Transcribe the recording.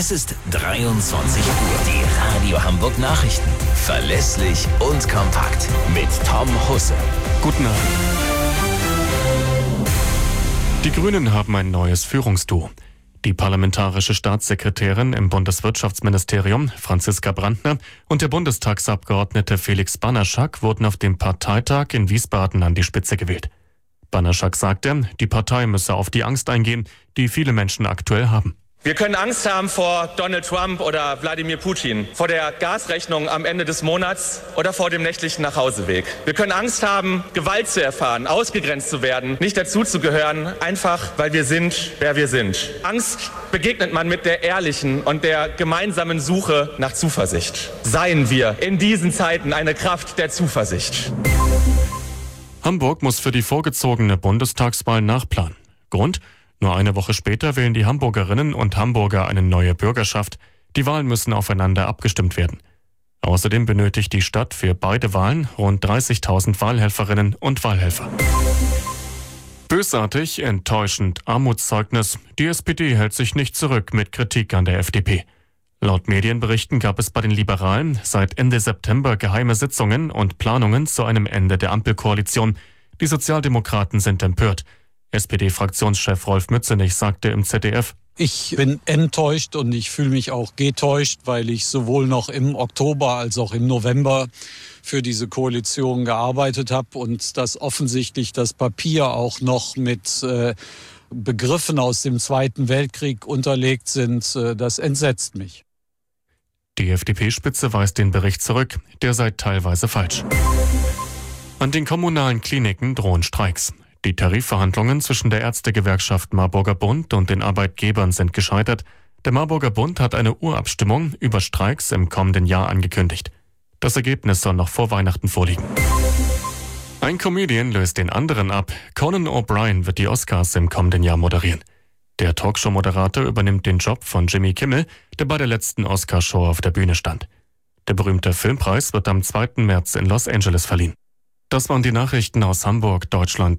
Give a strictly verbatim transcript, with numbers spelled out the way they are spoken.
Es ist dreiundzwanzig Uhr. Die Radio Hamburg Nachrichten. Verlässlich und kompakt. Mit Tom Husse. Guten Abend. Die Grünen haben ein neues Führungsduo. Die parlamentarische Staatssekretärin im Bundeswirtschaftsministerium, Franziska Brandner, und der Bundestagsabgeordnete Felix Banaschak wurden auf dem Parteitag in Wiesbaden an die Spitze gewählt. Banaschak sagte, die Partei müsse auf die Angst eingehen, die viele Menschen aktuell haben. Wir können Angst haben vor Donald Trump oder Wladimir Putin, vor der Gasrechnung am Ende des Monats oder vor dem nächtlichen Nachhauseweg. Wir können Angst haben, Gewalt zu erfahren, ausgegrenzt zu werden, nicht dazuzugehören, einfach weil wir sind, wer wir sind. Angst begegnet man mit der ehrlichen und der gemeinsamen Suche nach Zuversicht. Seien wir in diesen Zeiten eine Kraft der Zuversicht. Hamburg muss für die vorgezogene Bundestagswahl nachplanen. Grund? Nur eine Woche später wählen die Hamburgerinnen und Hamburger eine neue Bürgerschaft. Die Wahlen müssen aufeinander abgestimmt werden. Außerdem benötigt die Stadt für beide Wahlen rund dreißigtausend Wahlhelferinnen und Wahlhelfer. Bösartig, enttäuschend, Armutszeugnis. Die S P D hält sich nicht zurück mit Kritik an der F D P. Laut Medienberichten gab es bei den Liberalen seit Ende September geheime Sitzungen und Planungen zu einem Ende der Ampelkoalition. Die Sozialdemokraten sind empört. S P D-Fraktionschef Rolf Mützenich sagte im Z D F: Ich bin enttäuscht und ich fühle mich auch getäuscht, weil ich sowohl noch im Oktober als auch im November für diese Koalition gearbeitet habe und dass offensichtlich das Papier auch noch mit äh, Begriffen aus dem Zweiten Weltkrieg unterlegt sind. Äh, das entsetzt mich. Die F D P-Spitze weist den Bericht zurück, der sei teilweise falsch. An den kommunalen Kliniken drohen Streiks. Die Tarifverhandlungen zwischen der Ärztegewerkschaft Marburger Bund und den Arbeitgebern sind gescheitert. Der Marburger Bund hat eine Urabstimmung über Streiks im kommenden Jahr angekündigt. Das Ergebnis soll noch vor Weihnachten vorliegen. Ein Comedian löst den anderen ab. Conan O'Brien wird die Oscars im kommenden Jahr moderieren. Der Talkshow-Moderator übernimmt den Job von Jimmy Kimmel, der bei der letzten Oscarshow auf der Bühne stand. Der berühmte Filmpreis wird am zweiten März in Los Angeles verliehen. Das waren die Nachrichten aus Hamburg, Deutschland